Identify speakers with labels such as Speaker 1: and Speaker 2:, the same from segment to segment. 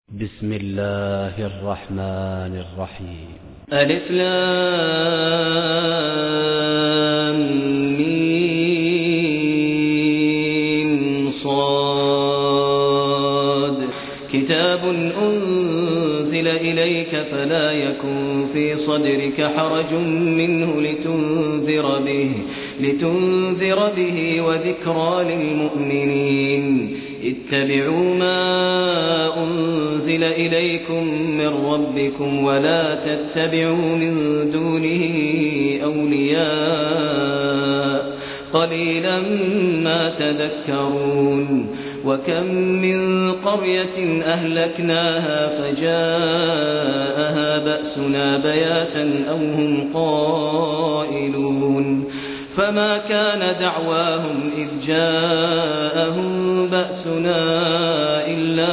Speaker 1: بسم الله الرحمن الرحيم.
Speaker 2: ألف لام ميم صاد كتاب أنزل إليك فلا يكن في صدرك حرج منه لتنذر به وذكرى للمؤمنين. اتبعوا ما أنزل إليكم من ربكم ولا تتبعوا من دونه أولياء قليلا ما تذكرون. وكم من قرية أهلكناها فجاءها بأسنا بياتا أو هم قائلون. فما كان دعواهم إذ جاءهم بأسنا إلا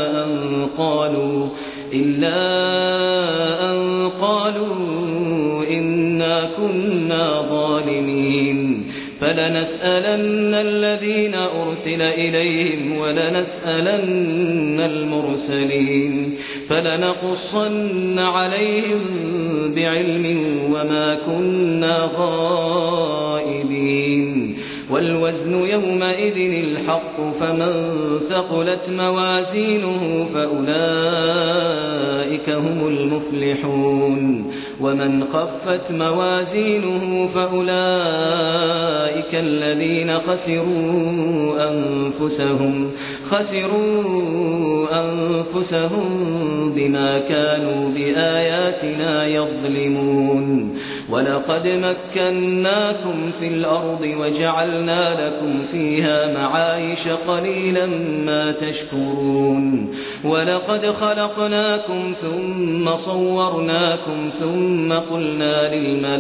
Speaker 2: أن قالوا إنا كنا ظالمين. فلنسألن الذين أرسل إليهم ولنسألن المرسلين فلنقصن عليهم بعلم وما كنا غائبين. والوزن يومئذ الحق فمن ثقلت موازينه فأولئك هم المفلحون ومن خفت موازينه فأولئك الذين خسروا أنفسهم بما كانوا بآياتنا يظلمون. ولقد مكناكم في الأرض وجعلنا لكم فيها معايش قليلا ما تشكرون. ولقد خلقناكم ثم صورناكم ثم قلنا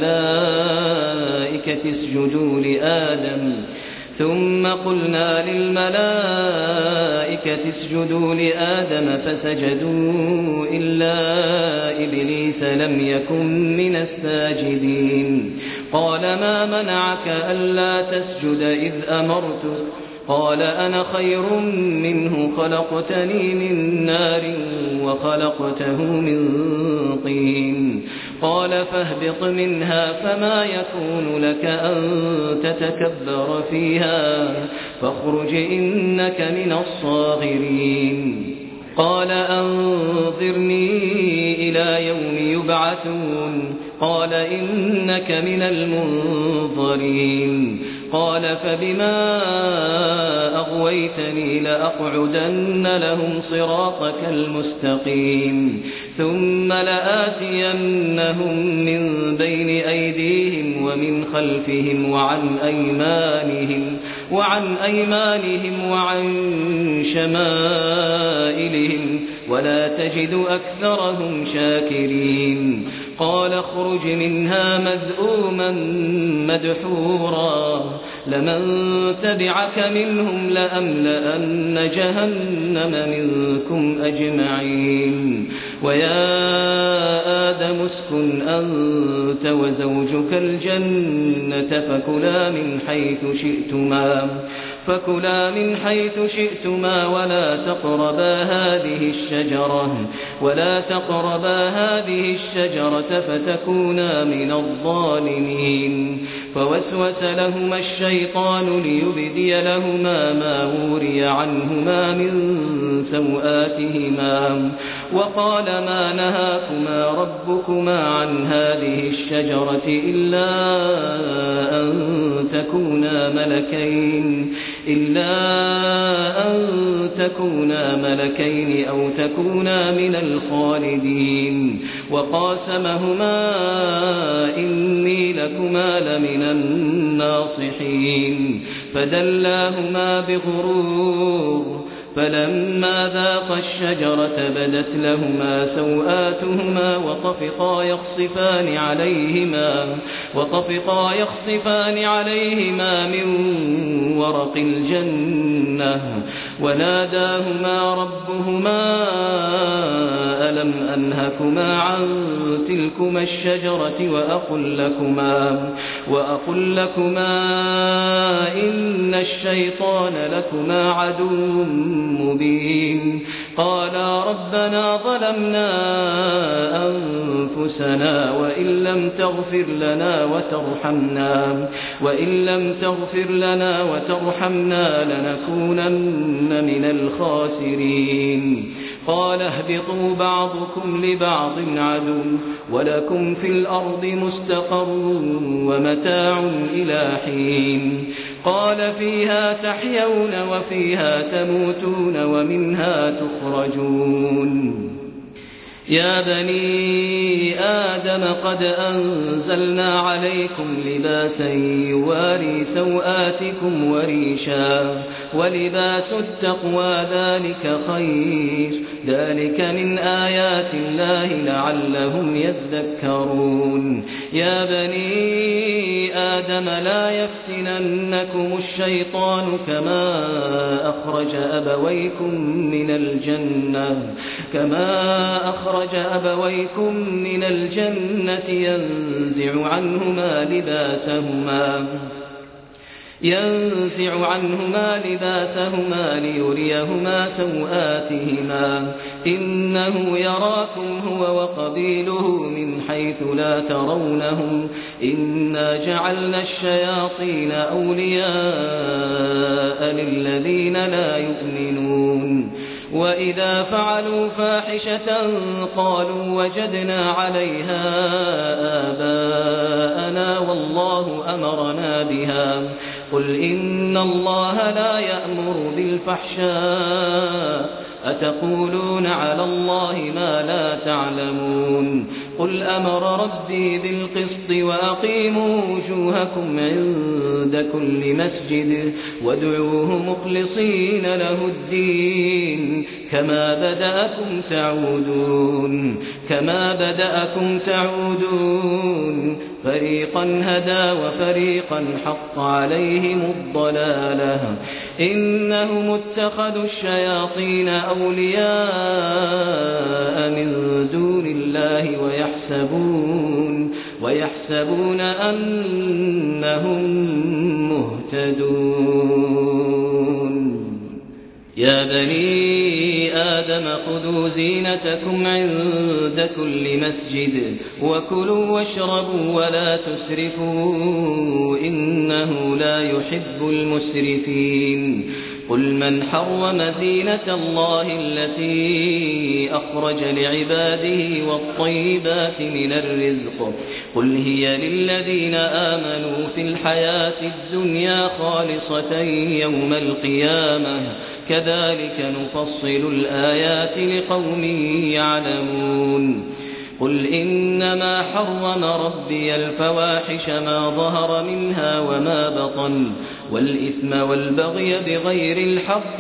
Speaker 2: للملائكة اسجدوا لآدم فسجدوا إلا إبليس لم يكن من الساجدين. قال ما منعك ألا تسجد إذ أمرتك؟ قال أنا خير منه خلقتني من نار وخلقته من طين. قال فاهبط منها فما يكون لك أن تتكبر فيها فاخرج إنك من الصاغرين. قال أنظرني إلى يوم يبعثون. قال إنك من المنظرين. قال فبما أغويتني لأقعدن لهم صراطك المستقيم ثم لآتينهم من بين أيديهم ومن خلفهم وعن أيمانهم وعن شمائلهم ولا تجد أكثرهم شاكرين. قال اخرج منها مذءوما مدحورا لمن تبعك منهم لأملأن جهنم منكم أجمعين. ويا آدم اسكن أنت وزوجك الجنة فكلا من حيث شئتما ولا تقربا هذه الشجرة فتكونا من الظالمين. فوسوس لهما الشيطان ليبدي لهما ما وري عنهما من سوآتهما وقال ما نهاكما ربكما عن هذه الشجرة إلا أن تكونا ملكين أو تكونا من الخالدين. وقاسمهما إني لكما لمن الناصحين. فدلاهما بغرور فلما ذاقا الشجرة بدت لهما سوآتهما وطفقا يخصفان عليهما من ورق الجنة وناداهما ربهما ألم أنهكما عن تلكما الشجرة وأقل لكما إن الشيطان لكما عدو مبين. قالا ربنا ظلمنا أنفسنا وإن لم تغفر لنا وترحمنا لنكونن من الخاسرين قال اهبطوا بعضكم لبعض عدو ولكم في الأرض مستقر ومتاع إلى حين قال فيها تحيون وفيها تموتون ومنها تخرجون يا بني آدم قد أنزلنا عليكم لباسا يواري سوآتكم وريشا ولباس التقوى ذلك خير ذلك من آيات الله لعلهم يذكرون يا بني آدم لا يفتننكم الشيطان كما أخرج أبويكم من الجنة ينزع عنهما لباسهما ليريهما سوآتهما إنه يراكم هو وقبيله من حيث لا ترونهم إنا جعلنا الشياطين أولياء للذين لا يؤمنون وإذا فعلوا فاحشة قالوا وجدنا عليها آباءنا والله أمرنا بها قل إن الله لا يأمر بالفحشاء أتقولون على الله ما لا تعلمون قل أمر ربي بالقسط وأقيموا وجوهكم عند كل مسجد وادعوه مخلصين له الدين كما بدأكم تعودون فريقا هدى وفريقا حق عليهم الضلالة إنهم اتخذوا الشياطين أولياء من دون الله ويحسبون أنهم مهتدون يا بني آدم خذوا زينتكم عند كل مسجد وكلوا واشربوا ولا تسرفوا إنه لا يحب المسرفين قل من حرم زينة الله التي أخرج لعباده والطيبات من الرزق قل هي للذين آمنوا في الحياة الدنيا خالصة يوم القيامة كذلك نفصل الآيات لقوم يعلمون قل إنما حرم ربي الفواحش ما ظهر منها وما بطن والإثم والبغي بغير الحق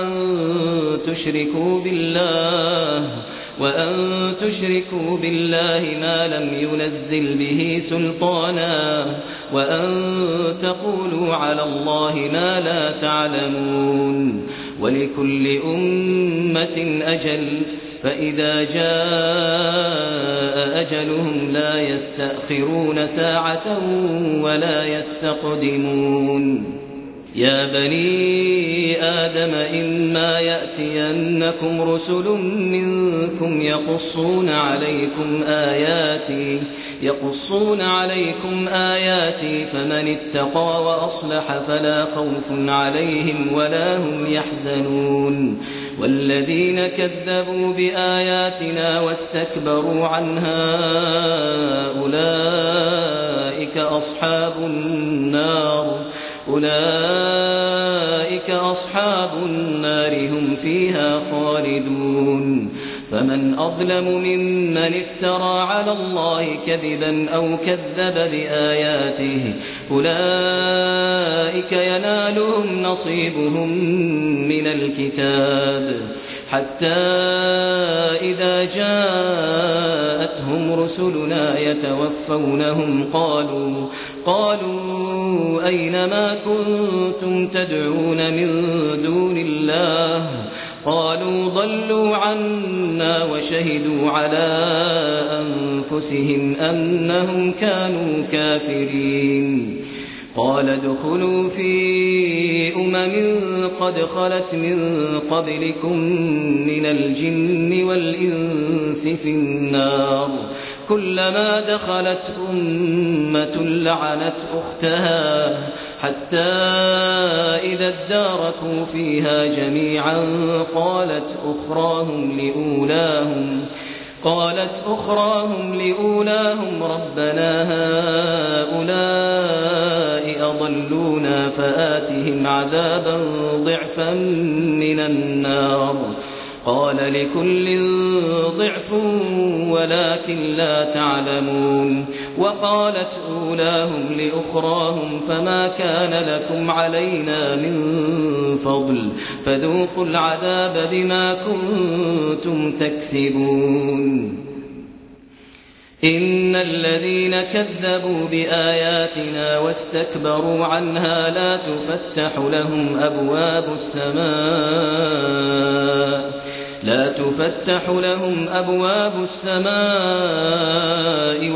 Speaker 2: وأن تشركوا بالله ما لم ينزل به سلطانا وأن تقولوا على الله ما لا تعلمون ولكل أمة أجل فإذا جاء أجلهم لا يستأخرون ساعة ولا يستقدمون يا بني آدم إما يأتينكم رسل منكم يقصون عليكم آياتي فمن اتقى وأصلح فلا خوف عليهم ولا هم يحزنون والذين كذبوا بآياتنا واستكبروا عنها أولئك أصحاب النار هم فيها خالدون فمن أظلم ممن افترى على الله كذبا أو كذب بآياته أولئك ينالهم نصيبهم من الكتاب حتى إذا جاءتهم رسلنا يتوفونهم قالوا أين ما كنتم تدعون من دون الله قالوا ضلوا عنا وشهدوا على أنفسهم أنهم كانوا كافرين قال ادخلوا في قد خلت من قبلكم من الجن والإنس في النار كلما دخلت أمة لعنت أختها حتى إذا اداركوا فيها جميعا قالت أخراهم لأولاهم ربنا هؤلاء أضلونا فآتهم عذابا ضعفا من النار قال لكل ضعف ولكن لا تعلمون وقالت أولاهم لأخراهم فما كان لكم علينا من فضل فذوقوا العذاب بما كنتم تكسبون إن الذين كذبوا بآياتنا واستكبروا عنها لا تفتح لهم أبواب السماء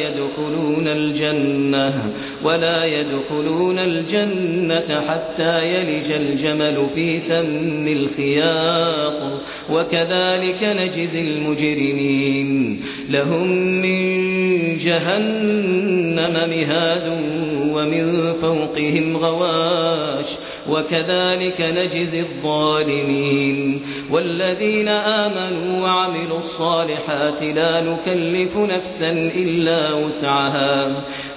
Speaker 2: ولا يدخلون الجنة حتى يلج الجمل في سم الخياط وكذلك نجزي المجرمين لهم من جهنم مهاد ومن فوقهم غواش وكذلك نجزي الظالمين والذين آمنوا وعملوا الصالحات لا نكلف نفسا إلا وسعها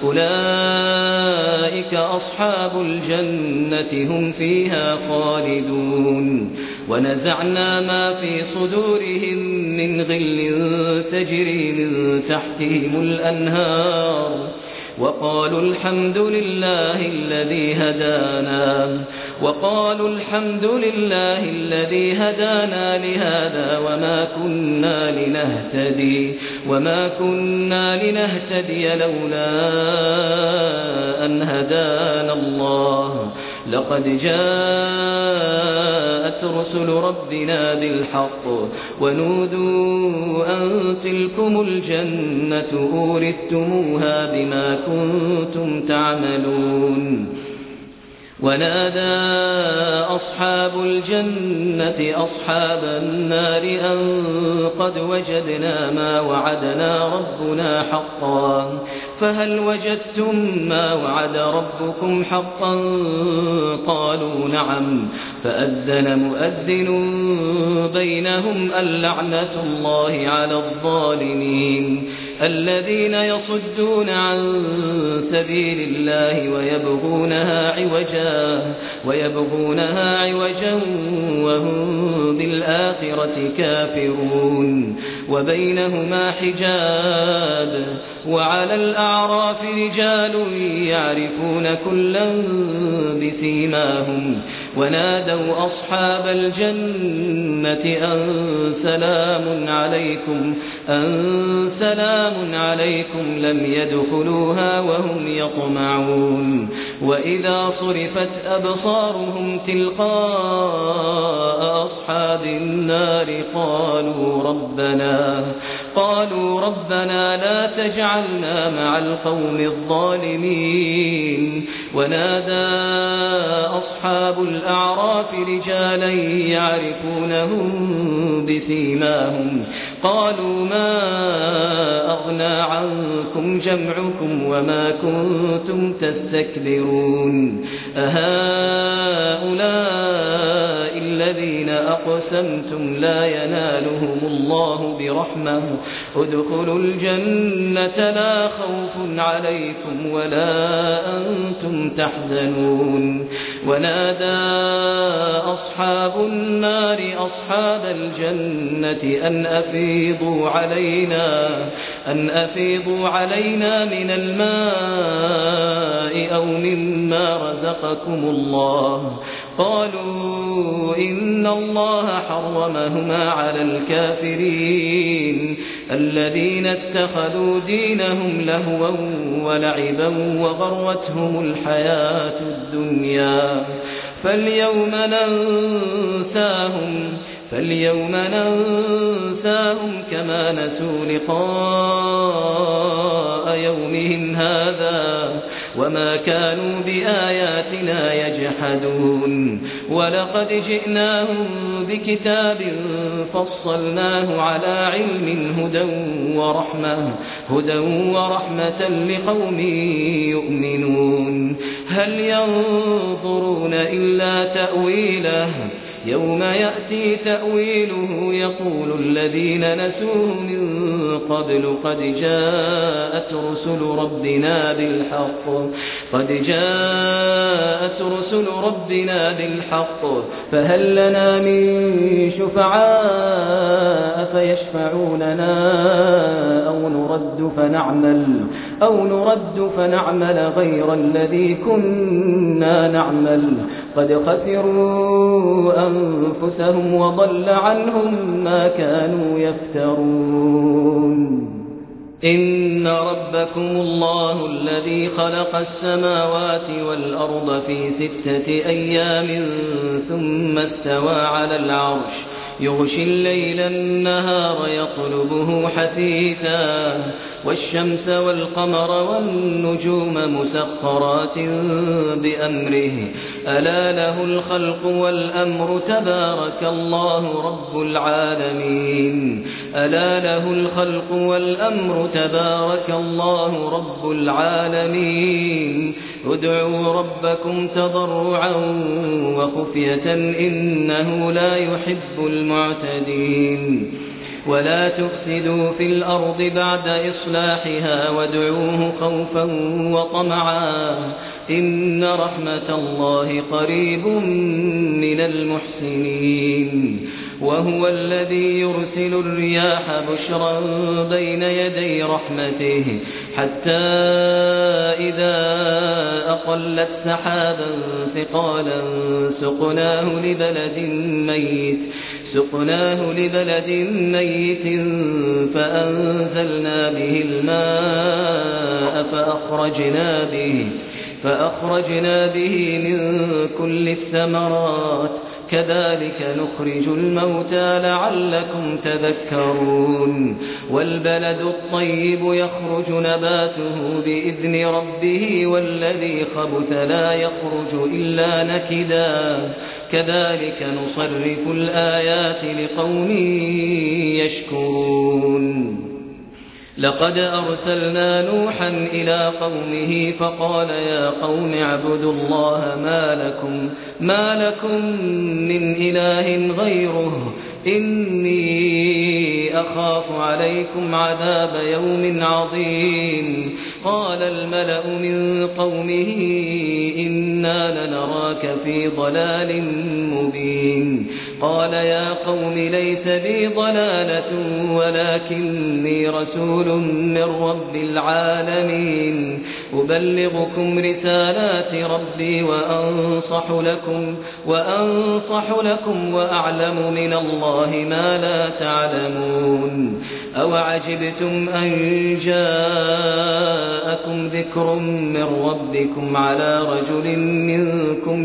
Speaker 2: أولئك أصحاب الجنة هم فيها خالدون ونزعنا ما في صدورهم من غل تجري من تحتهم الأنهار وقالوا الحمد لله الذي هدانا لهذا وما كنا لنهتدي لولا أن هدانا الله لقد جاءت رسل ربنا بالحق ونودوا أن تلكم الجنة أورثتموها بما كنتم تعملون ونادى أصحاب الجنة أصحاب النار أن قد وجدنا ما وعدنا ربنا حقا فهل وجدتم ما وعد ربكم حقا قالوا نعم فأذن مؤذن بينهم اللعنة الله على الظالمين الذين يصدون عن سبيل الله ويبغونها عوجا وهم بالآخرة كافرون وبينهما حجاب وعلى الأعراف رجال يعرفون كلا بسيماهم ونادوا أصحاب الجنة أن سلام عليكم لم يدخلوها وهم يطمعون وإذا صرفت أبصارهم تلقاء أصحاب النار قالوا ربنا لا تجعلنا مع القوم الظالمين ونادى أصحاب الأعراف رجالا يعرفونهم بسيماهم قالوا ما أغنى عنكم جمعكم وما كنتم تستكبرون أهؤلاء الذين أقسمتم لا ينالهم الله برحمة ادخلوا الجنة لا خوف عليكم ولا أنتم تحزنون ونادى أصحاب النار أصحاب الجنة أن أفيضوا علينا من الماء أو مما رزقكم الله قالوا إن الله حرمهما على الكافرين الذين اتخذوا دينهم لهوا ولعبا وغرتهم الحياة الدنيا فاليوم ننساهم كما نسوا لقاء يومهم هذا وما كانوا بآياتنا يجحدون ولقد جئناهم بكتاب فصلناه على علم هدى ورحمة لقوم يؤمنون هل ينظرون إلا تأويله يوم يأتي تأويله يقول الذين نسوه من قبل قد جاءت رسل ربنا بالحق فهل لنا من شفعاء فيشفعوا لنا أو نرد فنعمل غير الذي كنا نعمل قد خسروا أنفسهم وضل عنهم ما كانوا يفترون إن ربكم الله الذي خلق السماوات والأرض في 6 أيام ثم استوى على العرش يغشي الليل النهار يطلبه حثيثا والشمس والقمر والنجوم مسخرات بأمره ألا له الخلق والأمر تبارك الله رب العالمين ادعوا ربكم تضرعا وخفية إنه لا يحب المعتدين ولا تفسدوا في الأرض بعد إصلاحها وادعوه خوفا وطمعا إن رحمة الله قريب من المحسنين وهو الذي يرسل الرياح بشرا بين يدي رحمته حتى إذا أقلت سحابا ثقالا سقناه لبلد ميت فأنزلنا به الماء فأخرجنا به من كل الثمرات كذلك نخرج الموتى لعلكم تذكرون والبلد الطيب يخرج نباته بإذن ربه والذي خبث لا يخرج إلا نكدا كذلك نصرف الآيات لقوم يشكرون لقد أرسلنا نوحا إلى قومه فقال يا قوم اعبدوا الله ما لكم من إله غيره إني أخاف عليكم عذاب يوم عظيم قال الملأ من قومه إنا لنراك في ضلال مبين قال يا قوم ليس بي ضلالة ولكني رسول من رب العالمين أبلغكم رسالات ربي وأنصح لكم وأعلم من الله ما لا تعلمون أوعجبتم أن جاءكم ذكر من ربكم على رجل منكم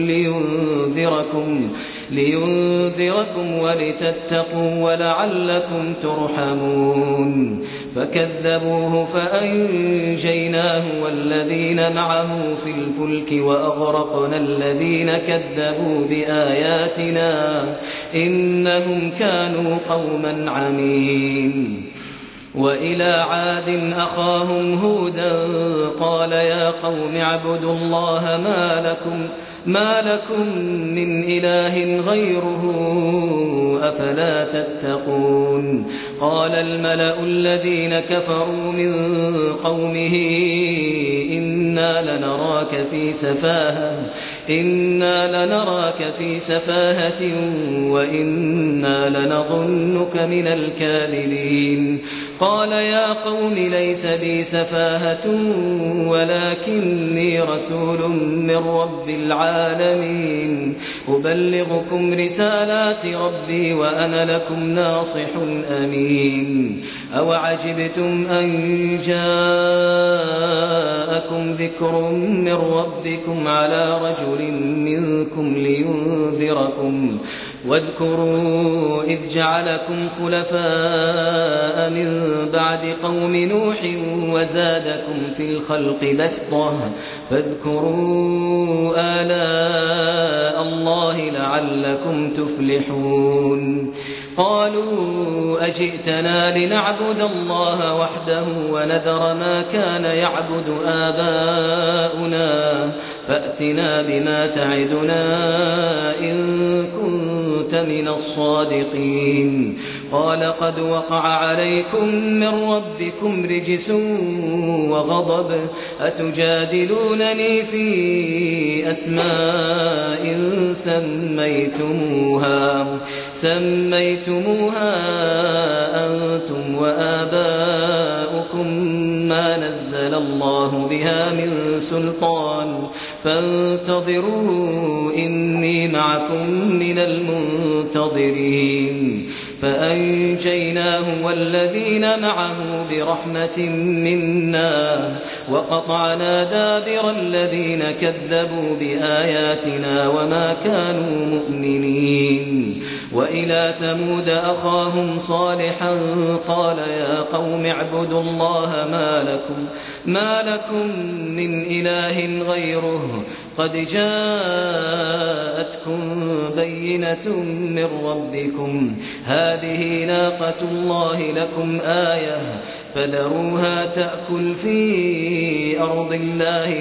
Speaker 2: لينذركم ولتتقوا ولعلكم ترحمون فكذبوه فأنجيناه والذين معه في الفلك وأغرقنا الذين كذبوا بآياتنا إنهم كانوا قوما عمين وإلى عاد أخاهم هودا قال يا قوم اعبدوا الله ما لكم من إله غيره أفلا تتقون قال الملأ الذين كفروا من قومه إنا لنراك في سفاهة وإنا لنظنك من الكاذبين قال يا قوم ليس بي سفاهة ولكني رسول من رب العالمين أبلغكم رسالات ربي وأنا لكم ناصح أمين أوعجبتم أن جاءكم ذكر من ربكم على رجل منكم واذكروا إذ جعلكم خلفاء من بعد قوم نوح وزادكم في الخلق بسطة فاذكروا آلاء الله لعلكم تفلحون قالوا أجئتنا لنعبد الله وحده ونذر ما كان يعبد آباؤنا فأتنا بما تعدنا إن كنت من الصادقين قال قد وقع عليكم من ربكم رجس وغضب أتجادلونني في أسماء سميتموها أنتم وآباؤكم ما نزل الله بها من سلطان فانتظروا إني معكم من المنتظرين فأنجيناه والذين معه برحمة منا وقطعنا دابر الذين كذبوا بآياتنا وما كانوا مؤمنين وإلى ثمود أخاهم صالحا قال يا قوم اعبدوا الله ما لكم من إله غيره قد جاءتكم بينة من ربكم هذه ناقة الله لكم آية فذروها تأكل في أرض الله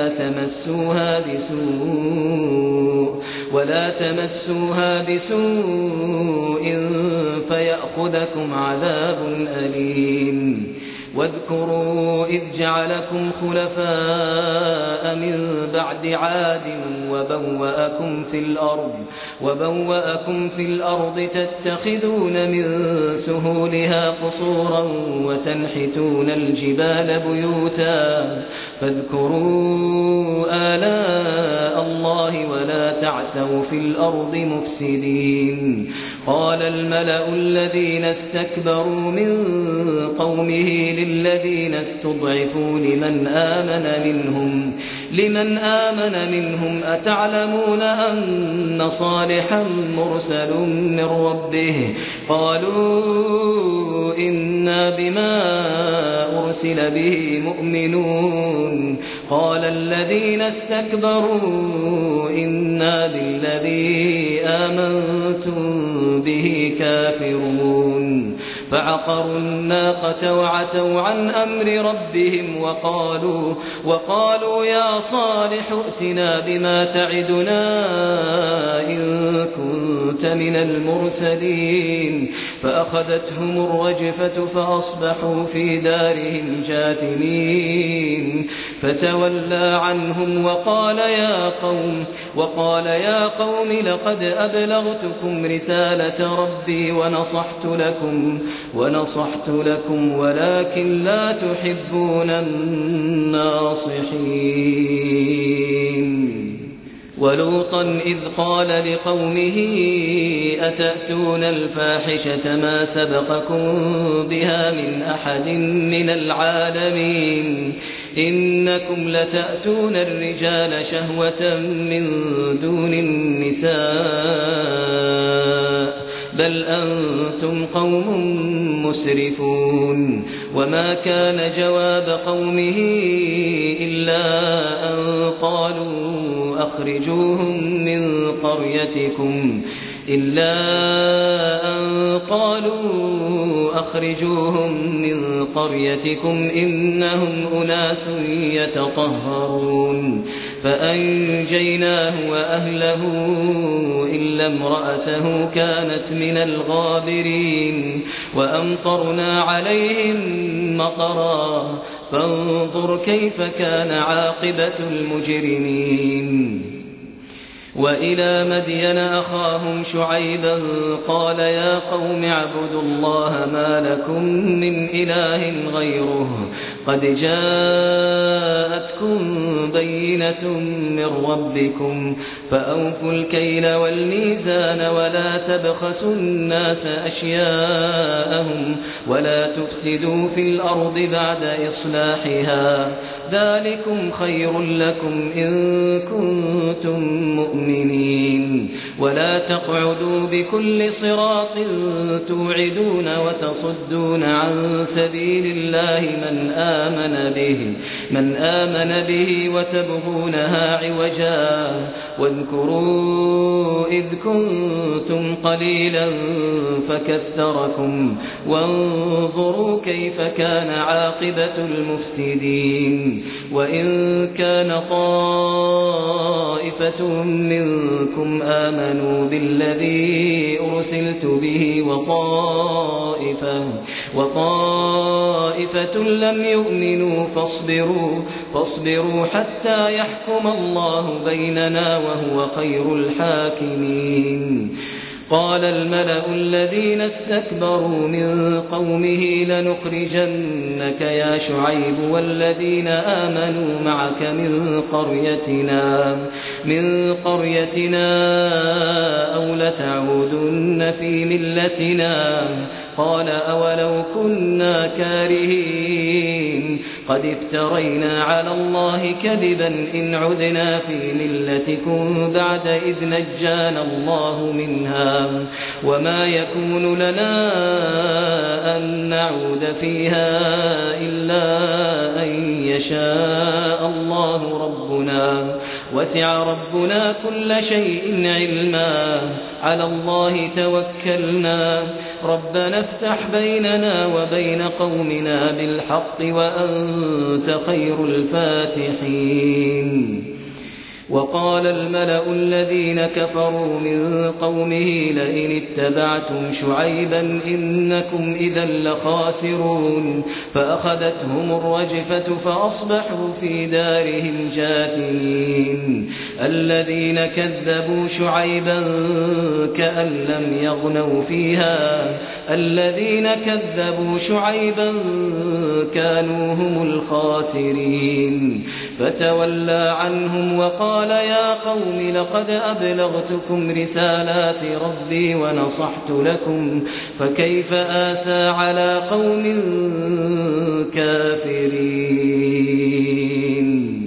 Speaker 2: ولا تمسوها بسوء فيأخذكم عذاب أليم واذكروا إذ جعلكم خلفاء من بعد عاد وبوأكم في الأرض تتخذون من سهولها قصورا وتنحتون الجبال بيوتا فاذكروا آلاء الله ولا تعثوا في الأرض مفسدين قال الملأ الذين استكبروا من قومه للذين استضعفوا لمن آمن منهم أتعلمون أن صالحا مرسل من ربه قالوا إنا بما أرسل به مؤمنون قال الذين استكبروا إنا بالذي آمنتم به كافرون فعقروا الناقة وعتوا عن أمر ربهم وقالوا يا صالح ائتنا بما تعدنا إن كنت من المرسلين فأخذتهم الرجفة فأصبحوا في دارهم جاثمين فتولى عنهم وقال يا قوم لقد أبلغتكم رسالة ربي ونصحت لكم ولكن لا تحبون الناصحين ولوطا إذ قال لقومه أتأتون الفاحشة ما سبقكم بها من أحد من العالمين إنكم لتأتون الرجال شهوة من دون النساء بل أنتم قوم مسرفون وما كان جواب قومه إلا أن قالوا أخرجوهم من قريتكم إنهم أناس يتطهرون فأنجيناه وأهله إلا امرأته كانت من الغابرين وأمطرنا عليهم مطرا فانظر كيف كان عاقبة المجرمين وإلى مدين أخاهم شعيبا قال يا قوم اعبدوا الله ما لكم من إله غيره قد جاءتكم بينة من ربكم فأوفوا الكيل والميزان ولا تبخسوا الناس أشياءهم ولا تفسدوا في الأرض بعد إصلاحها ذلكم خير لكم إن كنتم مؤمنين ولا تقعدوا بكل صراط توعدون وتصدون عن سبيل الله من آمن به وتبغونها عوجا واذكروا إذ كنتم قليلا فكثركم وانظروا كيف كان عاقبة المفسدين وإن كان طائفة منكم آمنوا بالذي أرسلت به وطائفة لم يؤمنوا فاصبروا حتى يحكم الله بيننا وهو خير الحاكمين قال الملأ الذين استكبروا من قومه لنخرجنك يا شعيب والذين آمنوا معك من قريتنا أو لتعودن في ملتنا قال أولو كنا كارهين قد افترينا على الله كذبا إن عدنا في ملتكم بعد إذ نجانا الله منها وما يكون لنا أن نعود فيها إلا أن يشاء الله ربنا وسع ربنا كل شيء علما على الله توكلنا ربنا افتح بيننا وبين قومنا بالحق وأنت خير الفاتحين وقال الملأ الذين كفروا من قومه لئن اتبعتم شعيبا إنكم إذا لخاسرون فأخذتهم الرجفة فأصبحوا في دارهم جاثمين الذين كذبوا شعيبا كأن لم يغنوا فيها الذين كذبوا شعيبا كانوا هم الخاسرين فتولى عنهم وقال يا قوم لقد أبلغتكم رسالات ربي ونصحت لكم فكيف آسى على قوم كافرين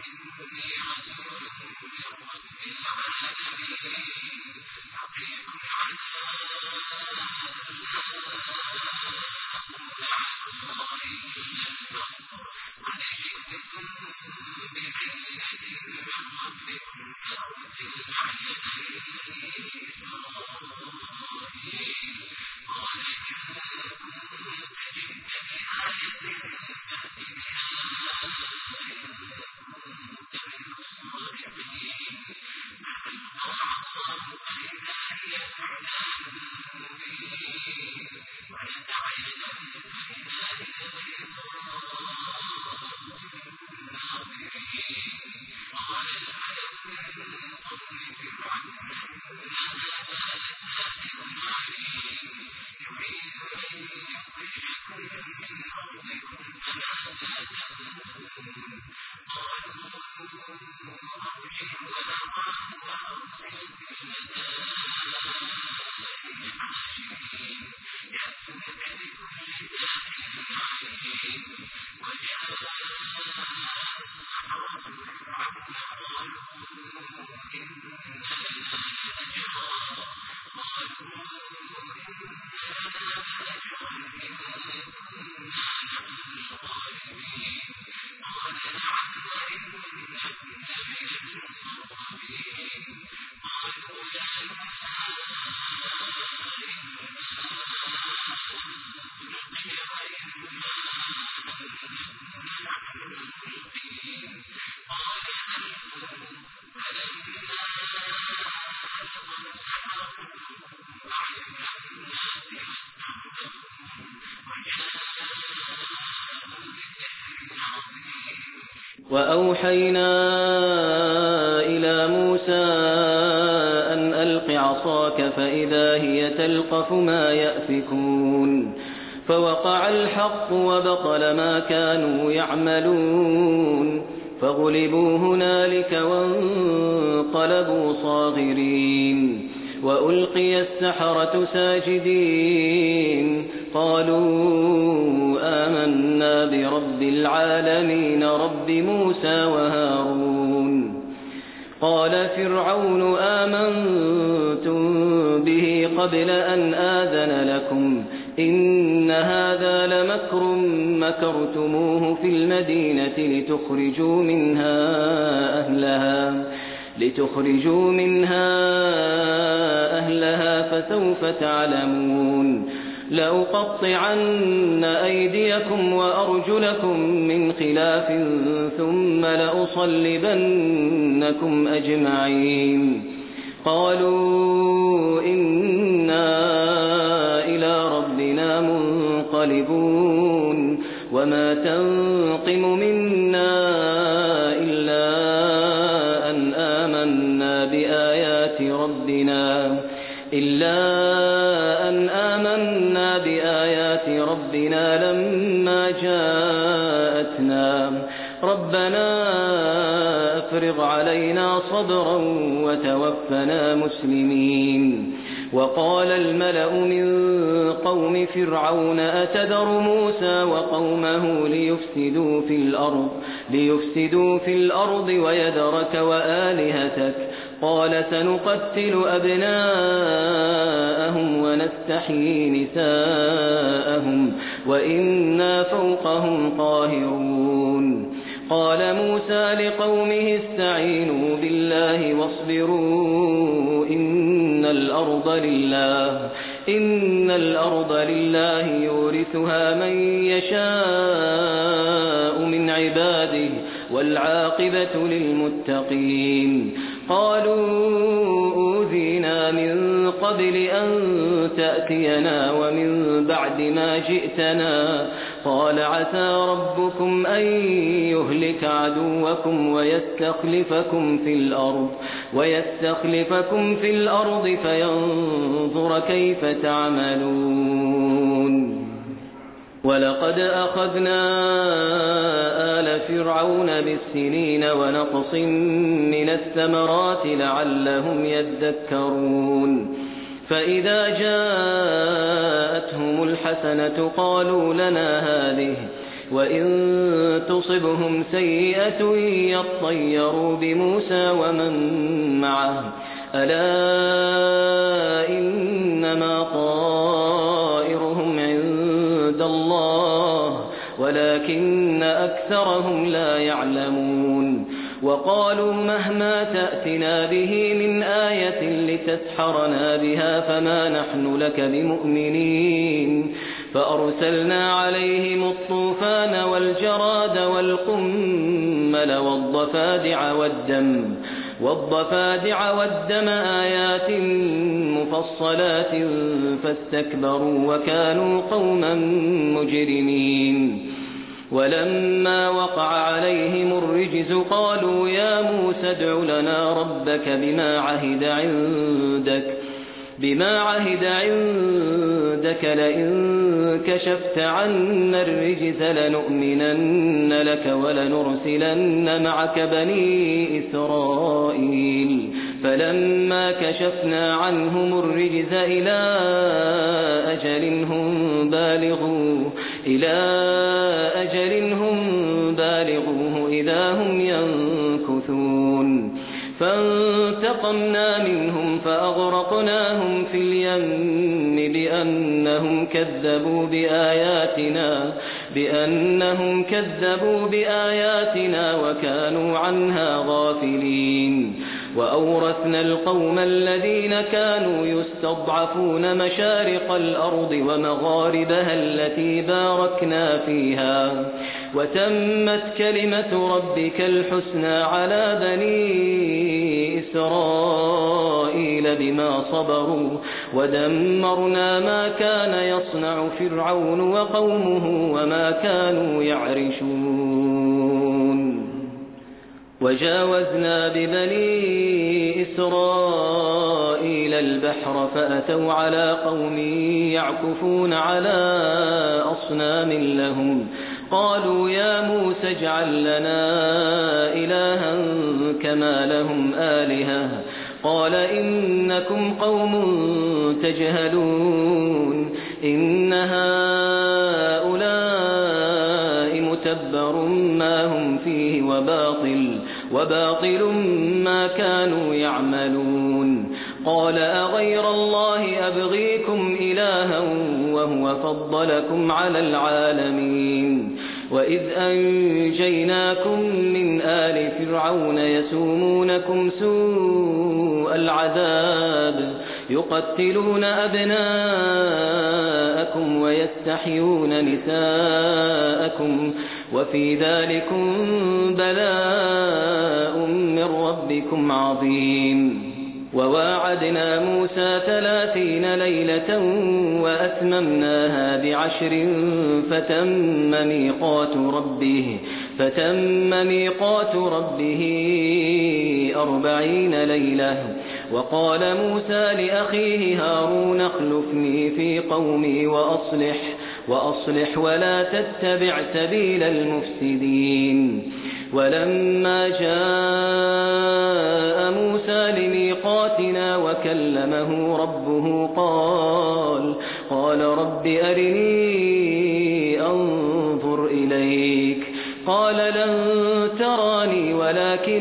Speaker 2: وأوحينا إلى موسى أن ألق عصاك فإذا هي تلقف ما يأفكون فوقع الحق وبطل ما كانوا يعملون فغلبوا هنالك وانقلبوا صاغرين وألقي السحرة ساجدين قالوا آمنا برب العالمين رب موسى وهارون قال فرعون آمنتم به قبل أن آذن لكم إن هذا لمكر مكرتموه في المدينة لتخرجوا منها أهلها فسوف تعلمون لأقطعن أيديكم وأرجلكم من خلاف ثم لأصلبنكم أجمعين قالوا إنا إلى ربنا منقلبون وما تنقم منا إلا أن آمنا بآيات ربنا لما جاءتنا ربنا أفرغ علينا صبرا وتوفنا مسلمين وقال الملأ من قوم فرعون أتذر موسى وقومه ليفسدوا في الأرض ويذرك وآلهتك قال سنقتل أبناءهم ونستحيي نساءهم وإنا فوقهم قاهرون قال موسى لقومه استعينوا بالله واصبروا إن الأرض لله يورثها من يشاء من عباده والعاقبة للمتقين قالوا أوذينا من قبل أن تأتينا ومن بعد ما جئتنا قال عسى ربكم أن يهلك عدوكم ويستخلفكم في الأرض فينظر كيف تعملون ولقد أخذنا آل فرعون بالسنين ونقص من الثمرات لعلهم يذكرون فإذا جاءتهم الحسنة قالوا لنا هذه وإن تصبهم سيئة يطيروا بموسى ومن معه ألا إنما طائرهم عند الله ولكن أكثرهم لا يعلمون وقالوا مهما تأتنا به من آية لتسحرنا بها فما نحن لك بمؤمنين فأرسلنا عليهم الطوفان والجراد والقمل والضفادع والدم آيات مفصلات فاستكبروا وكانوا قوما مجرمين ولما وقع عليهم الرجز قالوا يا موسى ادع لنا ربك بما عهد عندك لئن كشفت عنا الرجز لنؤمنن لك ولنرسلن معك بني إسرائيل فلما كشفنا عنهم الرجز إلى أجل هم بالغوه إذا هم ينكثون فانتقمنا منهم فأغرقناهم في اليم بأنهم كذبوا بآياتنا وكانوا عنها غافلين وأورثنا القوم الذين كانوا يستضعفون مشارق الأرض ومغاربها التي باركنا فيها وتمت كلمة ربك الحسنى على بني إسرائيل بما صبروا ودمرنا ما كان يصنع فرعون وقومه وما كانوا يعرشون وجاوزنا ببني إسرائيل البحر فأتوا على قوم يعكفون على أصنام لهم قالوا يا موسى اجعل لنا إلها كما لهم آلهة قال إنكم قوم تجهلون إن هؤلاء متبر ما هم فيه وباطل ما كانوا يعملون قال أغير الله أبغيكم إلها وهو فضلكم على العالمين وإذ أنجيناكم من آل فرعون يسومونكم سوء العذاب يقتلون أبناءكم ويستحيون نساءكم وفي ذلكم بلاء من ربكم عظيم وواعدنا موسى 30 ليلة وأتممناها ب10 فتم ميقات ربه 40 ليلة وقال موسى لأخيه هارون اخلفني في قومي وأصلح ولا تتبع سبيل المفسدين ولما جاء موسى لميقاتنا وكلمه ربه قال رب أرني أنظر إليك قال لن تراني ولكن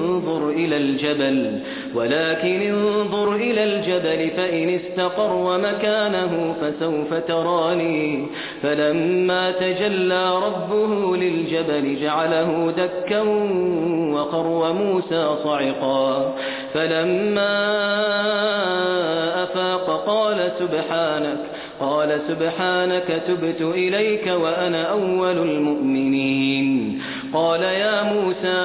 Speaker 2: انظر إلى الجبل فإن استقر مكانه فسوف تراني فلما تجلى ربه للجبل جعله دكا وقر موسى صعقا فلما أفاق قال سبحانك تبت إليك وأنا أول المؤمنين قال يا موسى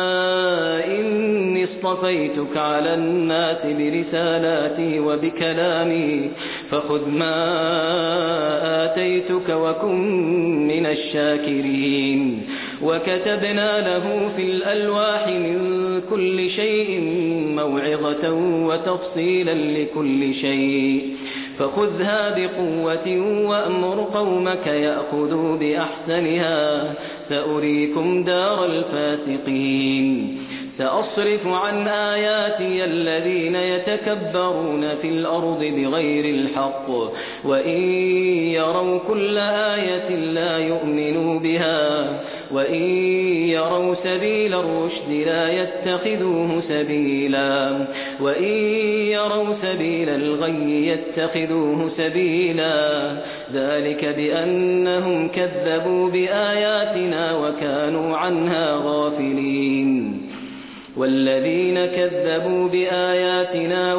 Speaker 2: إني اصطفيتك على الناس برسالاتي وبكلامي فخذ ما آتيتك وكن من الشاكرين وكتبنا له في الألواح من كل شيء موعظة وتفصيلا لكل شيء فخذها بقوة وأمر قومك يأخذوا بأحسنها سأريكم دار الفاسقين سأصرف عن آياتي الذين يتكبرون في الأرض بغير الحق وإن يروا كل آية لا يؤمنوا بها وإن يروا سبيل الرشد لا يتخذوه سبيلا وإن يروا سبيل الغي يتخذوه سبيلا ذلك بأنهم كذبوا بآياتنا وكانوا عنها غافلين والذين كذبوا بآياتنا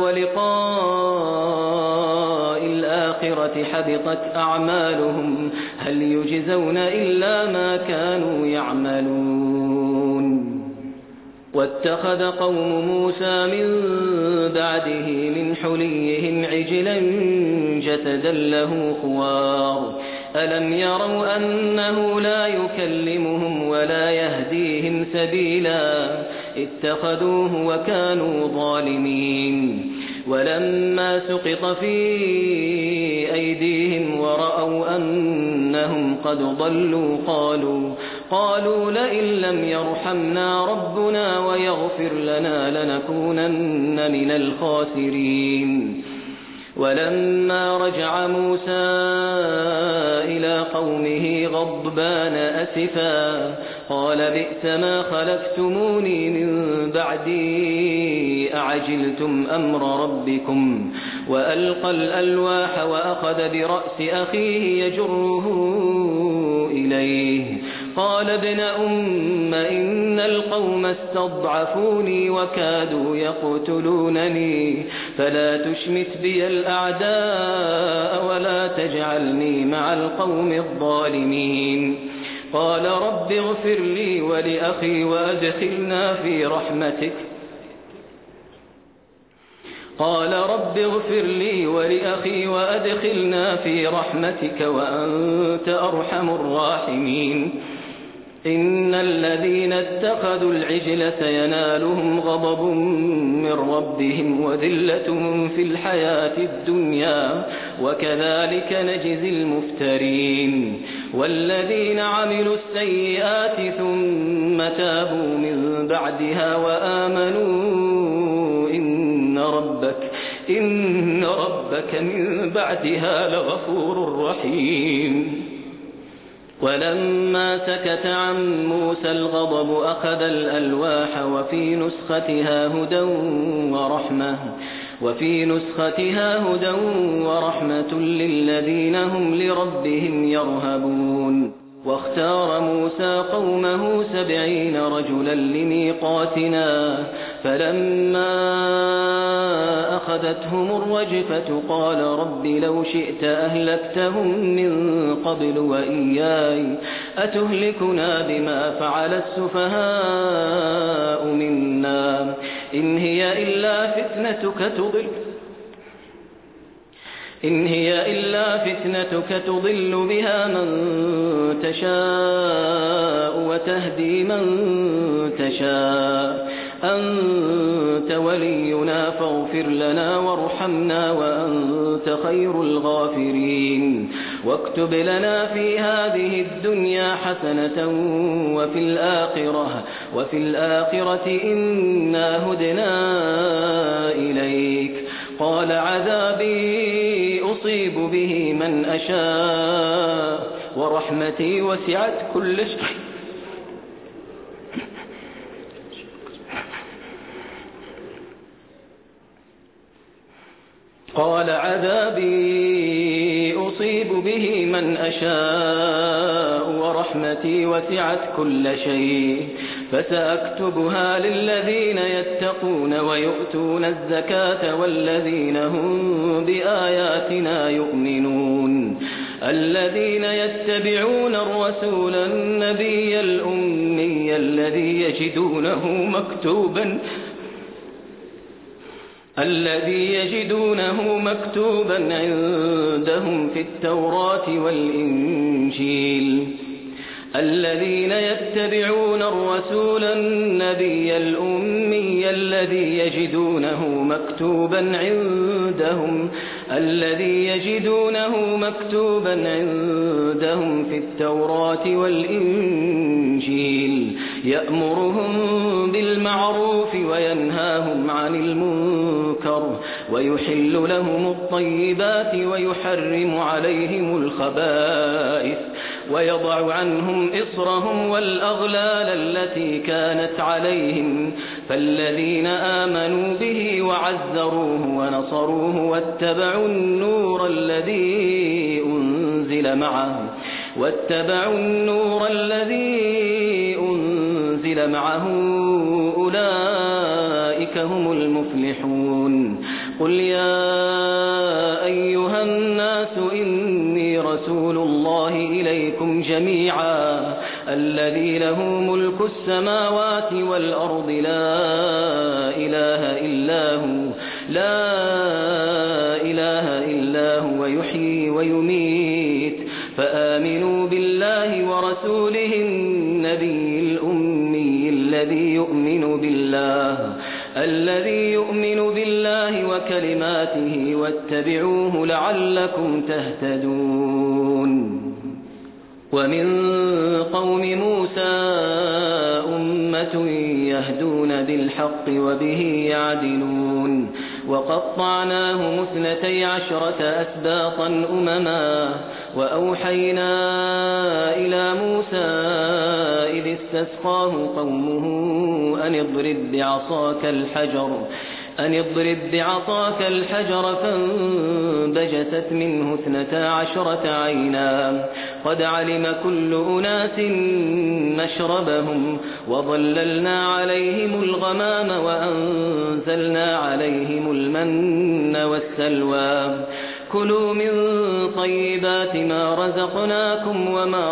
Speaker 2: ولقاء الآخرة حبطت أعمالهم هل يجزون إلا ما كانوا يعملون واتخذ قوم موسى من بعده من حليهم عجلا جسدا له خوار ألم يروا أنه لا يكلمهم ولا يهديهم سبيلا اتخذوه وكانوا ظالمين ولما سقط في أيديهم ورأوا أنهم قد ضلوا قالوا لئن لم يرحمنا ربنا ويغفر لنا لنكونن من الخاسرين ولما رجع موسى إلى قومه غضبان أسفا قال بئس ما خلفتموني من بعدي أعجلتم أمر ربكم وألقى الألواح وأخذ برأس أخيه يجره إليه قال ابن أم إن القوم استضعفوني وكادوا يقتلونني فلا تشمت بي الأعداء ولا تجعلني مع القوم الظالمين قال رب اغفر لي ولأخي وأدخلنا في رحمتك وأنت أرحم الراحمين إن الذين اتخذوا العجل سينالهم غضب من ربهم وذلة في الحياة الدنيا وكذلك نجزي المفترين والذين عملوا السيئات ثم تابوا من بعدها وآمنوا إن ربك من بعدها لغفور رحيم ولما سكت عن موسى الغضب أخذ الألواح وفي نسختها هدى ورحمة للذين هم لربهم يرهبون واختار موسى قومه 70 رجلا لميقاتنا فلما أخذتهم الرجفة قال رب لو شئت أهلكتهم من قبل وإياي أتهلكنا بما فعل السفهاء منا إن هي إلا فتنتك تضل بها من تشاء وتهدي من تشاء أنت ولينا فاغفر لنا وارحمنا وأنت خير الغافرين واكتب لنا في هذه الدنيا حسنة وفي الآخرة إنا هدنا إليك قال عذابي أصيب به من أشاء ورحمتي وسعت كل شيء فسأكتبها للذين يتقون ويؤتون الزكاة والذين هم بآياتنا يؤمنون الذين يتبعون الرسول النبي الأمي الذي يجدونه مكتوبا عندهم في التوراة والإنجيل الذين يتبعون الرسول النبي الأمي الذي يجدونه مكتوبا عندهم في التوراة والإنجيل يأمرهم بالمعروف وينهاهم عن المنكر ويحل لهم الطيبات ويحرم عليهم الخبائث ويضع عنهم إصرهم والأغلال التي كانت عليهم فالذين آمنوا به وعزروه ونصروه واتبعوا النور الذي أنزل معه أولئك هم المفلحون قل يا أيها الناس إني رسول الله إليكم جميعا الذي له ملك السماوات والأرض لا إله إلا هو يحيي ويميت فآمنوا بالله ورسوله النبي الأمي الذي يؤمن بالله وكلماته واتبعوه لعلكم تهتدون ومن قوم موسى أمة يهدون بالحق وبه يعدلون وقطعناهم 12 أسباطا أمما وأوحينا إلى موسى إذ استسقاه قومه أن اضرب بعصاك الحجر فانبجست منه 12 عينا قد علم كل أناس مشربهم وظللنا عليهم الغمام وأنزلنا عليهم المن والسلوى كلوا من طيبات ما رزقناكم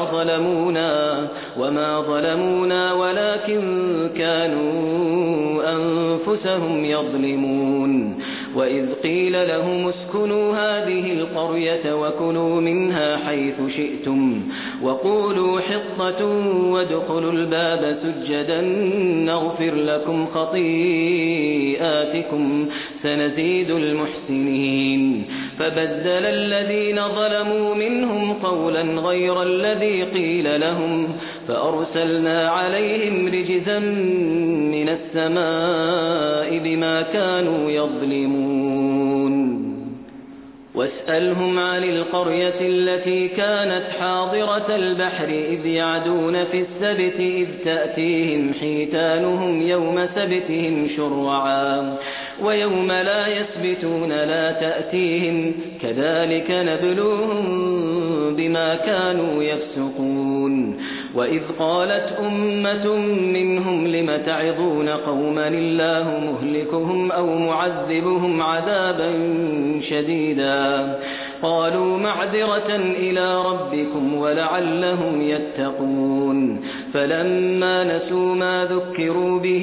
Speaker 2: وما ظلمونا ولكن كانوا أنفسهم يظلمون وإذ قيل لهم اسكنوا هذه القرية وكلوا منها حيث شئتم وقولوا حطة وادخلوا الباب سجدا نغفر لكم خطيئاتكم سنزيد المحسنين فبدل الذين ظلموا منهم قولا غير الذي قيل لهم فأرسلنا عليهم رجزا من السماء بما كانوا يظلمون واسألهم عن القرية التي كانت حاضرة البحر إذ يعدون في السبت إذ تأتيهم حيتانهم يوم سبتهم شرعا ويوم لا يسبتون لا تأتيهم كذلك نبلوهم بما كانوا يفسقون وإذ قالت أمة منهم لم تعظون قوما الله مهلكهم أو معذبهم عذابا شديدا قالوا معذرة إلى ربكم ولعلهم يتقون فلما نسوا ما ذكروا به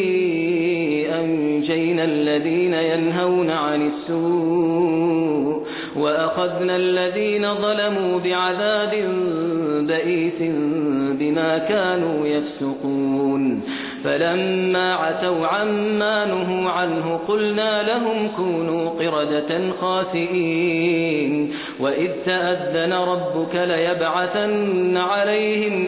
Speaker 2: أنجينا الذين ينهون عن السوء وأخذنا الذين ظلموا بعذاب بئيس بما كانوا يفسقون فلما عتوا عما نهوا عنه قلنا لهم كونوا قردة خاسئين وإذ تأذن ربك ليبعثن عليهم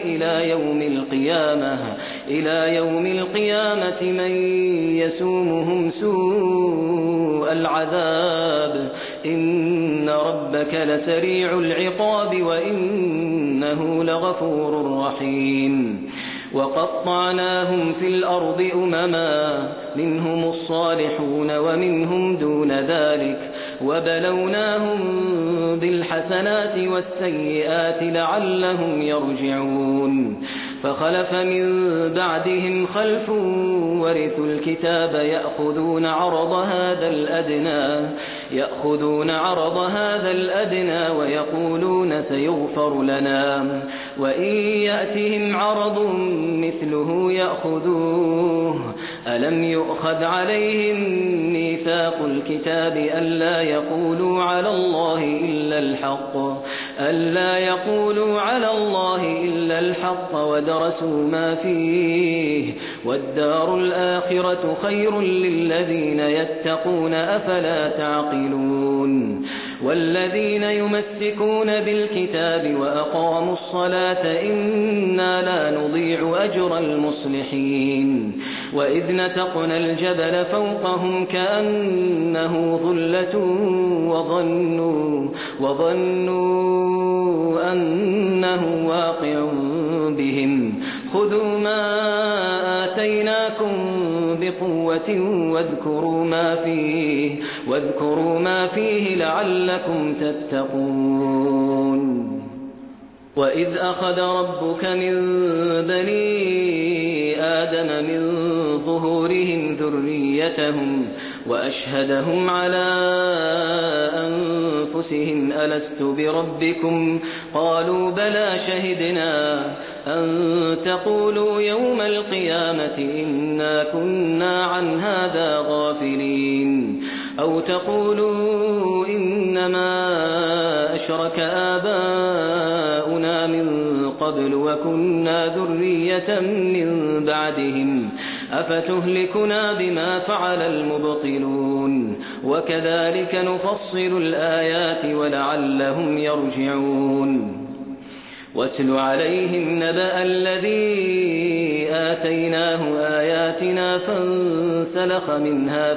Speaker 2: إلى يوم القيامة من يسومهم سوء العذاب إن ربك لسريع العقاب وإنه لغفور رحيم وقطعناهم في الأرض أمما منهم الصالحون ومنهم دون ذلك وبلوناهم بالحسنات والسيئات لعلهم يرجعون فخلف من بعدهم خلف ورثوا الكتاب يأخذون عرض هذا الأدنى ويقولون سيغفر لنا وإن يأتهم عرض مثله يأخذوه ألم يؤخذ عليهم ميثاق الكتاب ألا يقولوا على الله إلا الحق ألا يقولوا على الله إلا الحق ودرسوا ما فيه والدار الآخرة خير للذين يتقون أفلا تعقلون والذين يمسكون بالكتاب وأقاموا الصلاة إنا لا نضيع أجر المصلحين وإذ نتقنا الجبل فوقهم كأنه ظلة وظنوا أنه واقع بهم خذوا ما آتيناكم بقوة واذكروا ما فيه لعلكم تتقون وإذ أخذ ربك من بني آدم من ظهورهم ذريتهم وأشهدهم على أنفسهم ألست بربكم قالوا بلى شهدنا أن تقولوا يوم القيامة إنا كنا عن هذا غافلين أو تقولوا إنما أشرك آباؤنا من قبل وكنا ذرية من بعدهم أفتهلكنا بما فعل المبطلون وكذلك نفصل الآيات ولعلهم يرجعون واتل عليهم نبأ الذي آتيناه آياتنا فانسلخ منها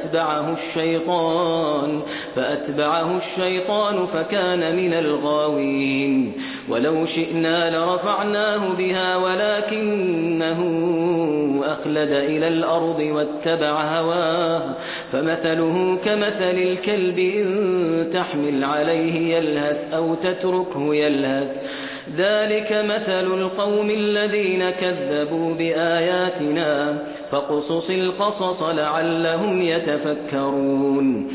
Speaker 2: فأتبعه الشيطان فكان من الغاوين ولو شئنا لرفعناه بها ولكنه أخلد إلى الأرض واتبع هواه فمثله كمثل الكلب إن تحمل عليه يلهث أو تتركه يلهث ذلك مثل القوم الذين كذبوا بآياتنا فاقصص القصص لعلهم يتفكرون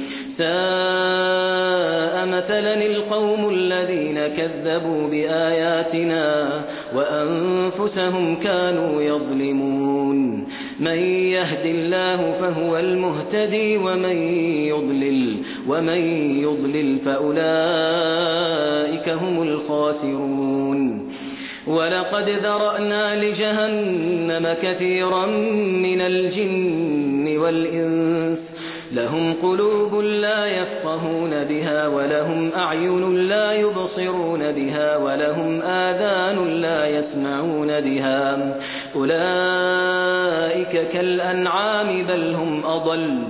Speaker 2: ساء مثلا القوم الذين كذبوا بآياتنا وأنفسهم كانوا يظلمون من يهد الله فهو المهتدي ومن يضلل فأولئك هم الخاسرون ولقد ذرأنا لجهنم كثيرا من الجن والإنس لهم قلوب لا يفقهون بها ولهم أعين لا يبصرون بها ولهم آذان لا يسمعون بها أولئك كالأنعام بل هم أضل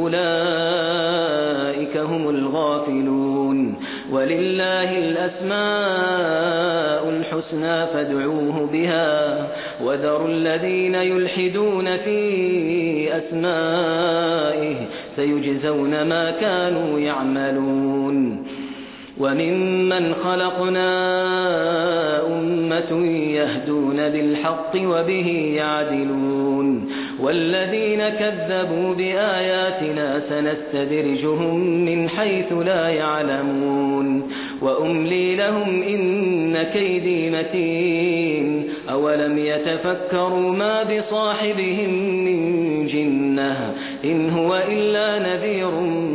Speaker 2: أولئك هم الغافلون ولله الأسماء الحسنى فادعوه بها وذروا الذين يلحدون في أسمائه سيجزون ما كانوا يعملون وممن خلقنا أمة يهدون بالحق وبه يعدلون والذين كذبوا بآياتنا سنستدرجهم من حيث لا يعلمون وأملي لهم إن كيدي متين أولم يتفكروا ما بصاحبهم من جنة إن هو إلا نذير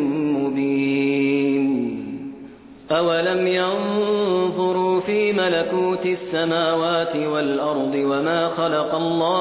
Speaker 2: مبين أولم ينظروا في ملكوت السماوات والأرض وما خلق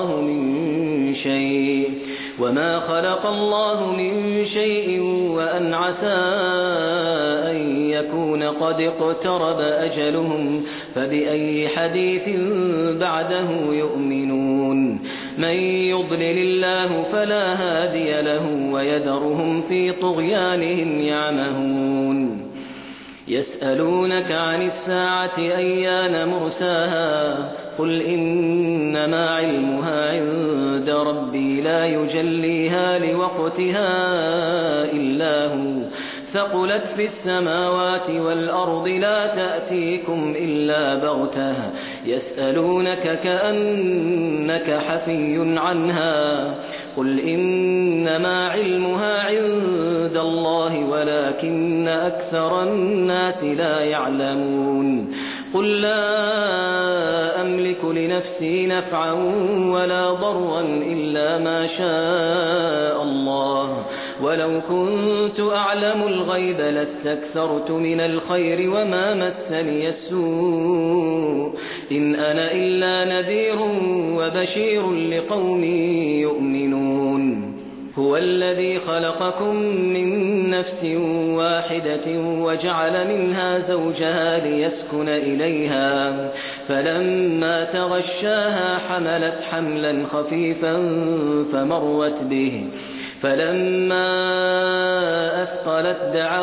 Speaker 2: الله من شيء وأن عسى أن يكون قد اقترب أجلهم فبأي حديث بعده يؤمنون من يضلل الله فلا هادي له ويذرهم في طغيانهم يعمهون يسألونك عن الساعة أيان مرساها قل إنما علمها عند ربي لا يجليها لوقتها إلا هو ثقلت في السماوات والأرض لا تأتيكم إلا بغتة يسألونك كأنك حفي عنها قل إنما علمها عند الله ولكن أكثر الناس لا يعلمون قل لا أملك لنفسي نفعا ولا ضرا إلا ما شاء الله ولو كنت أعلم الغيب لاستكثرت من الخير وما مسني السوء إن أنا إلا نذير وبشير لقوم يؤمنون هو الذي خلقكم من نفس واحدة وجعل منها زوجها ليسكن إليها فلما تغشاها حملت حملا خفيفا فمرت به فلما أثقلت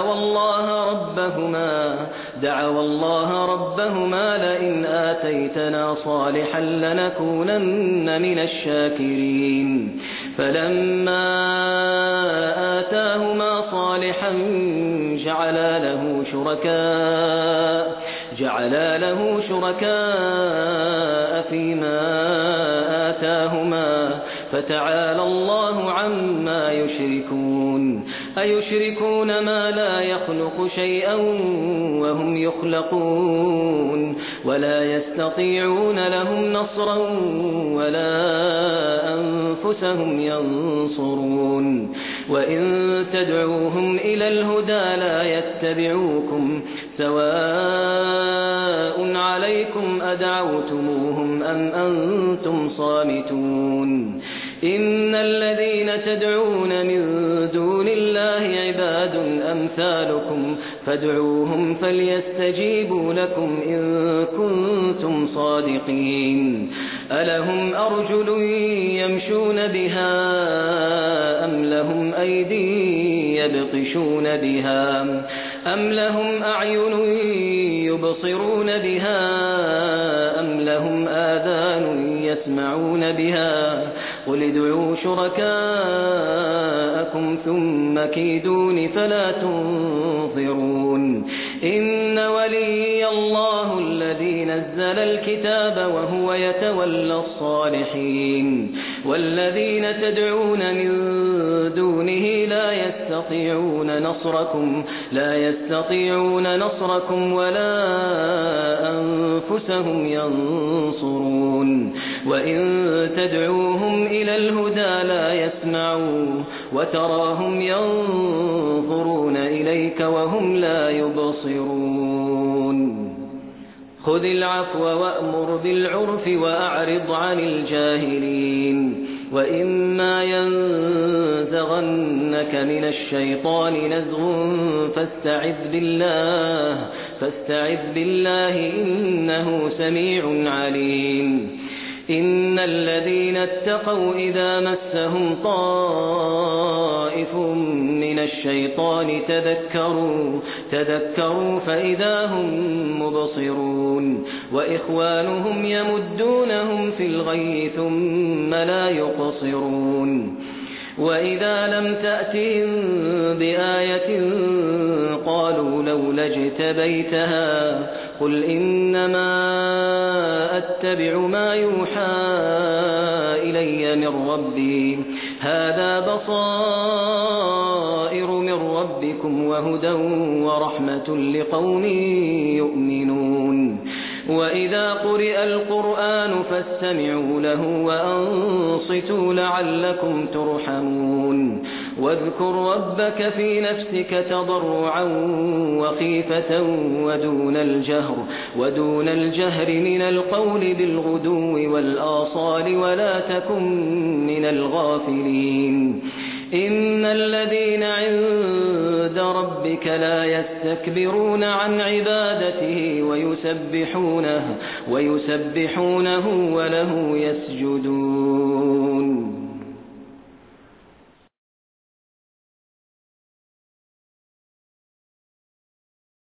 Speaker 2: دعوا الله ربهما لئن آتيتنا صالحا لنكونن من الشاكرين فلما آتاهما صالحا جعلا له شركاء فيما آتاهما فتعالى الله عما يشركون أيشركون ما لا يخلق شيئا وهم يخلقون ولا يستطيعون لهم نصرا ولا أنفسهم ينصرون وإن تدعوهم إلى الهدى لا يتبعوكم سواء عليكم أدعوتموهم أم أنتم صامتون إن الذين تدعون من دون الله عباد أمثالكم فادعوهم فليستجيبوا لكم إن كنتم صادقين ألهم أرجل يمشون بها أم لهم أيدي يبطشون بها أم لهم أعين يبصرون بها أم لهم آذان يسمعون بها قل ادعوا شركاءكم ثم كيدون فلا تنظرون إن ولي الله الذي نزل الكتاب وهو يتولى الصالحين والذين تدعون من دونه لا يستطيعون نصركم ولا أنفسهم ينصرون وإن تدعوهم إلى الهدى لا يسمعوا وتراهم ينظرون إليك وهم لا يبصرون خذ العفو وأمر بالعرف وأعرض عن الجاهلين وإما ينزغنك من الشيطان نزغ فاستعذ بالله إنه سميع عليم إن الذين اتقوا إذا مسهم طائف من الشيطان تذكروا فإذا هم مبصرون وإخوانهم يمدونهم في الغي ثم لا يقصرون وإذا لم تأتهم بآية قالوا لولا اجتبيتها قل إنما أتبع ما يوحى إلي من ربي هذا بصائر من ربكم وهدى ورحمة لقوم يؤمنون وإذا قرئ القرآن فاستمعوا له وأنصتوا لعلكم ترحمون واذكر ربك في نفسك تضرعا وخيفة ودون الجهر من القول بالغدو والآصال ولا تكن من الغافلين إن الذين عند ربك لا يستكبرون عن عبادته ويسبحونه وله يسجدون